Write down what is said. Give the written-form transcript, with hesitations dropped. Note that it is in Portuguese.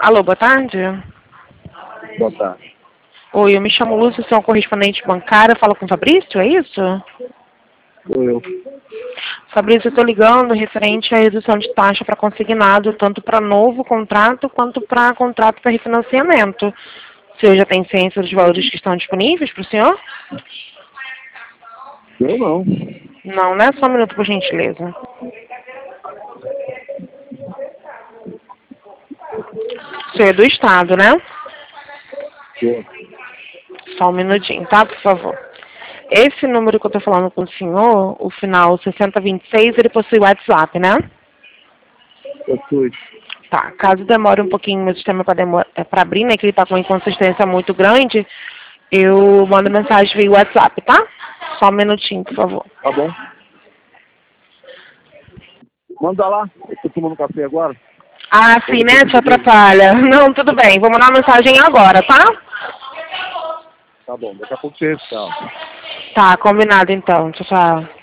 Alô, boa tarde. Boa tarde. Oi, eu me chamo Lúcia, sou uma correspondente bancária, falo com o Fabrício, é isso? Sou eu. Fabrício, eu estou ligando referente à redução de taxa para consignado, tanto para novo contrato quanto para contrato para refinanciamento. O senhor já tem ciência dos valores que estão disponíveis para o senhor? Eu não. Não, né? Só um minuto, por gentileza. O senhor é do Estado, né? Sou. Só um minutinho, tá? Por favor. Esse número que eu estou falando com o senhor, o final 6026, ele possui WhatsApp, né? Possui. Tá, caso demore um pouquinho meu sistema para abrir, né, que ele está com uma inconsistência muito grande, eu mando mensagem via WhatsApp, tá? Só um minutinho, por favor. Tá bom. Manda lá. Eu tô tomando café agora. Ah, sim, né? Te atrapalha. Não, tudo bem. Vou mandar mensagem agora, tá? Tá bom. Daqui a pouco você tchau. Tá, combinado então. Tchau, tchau.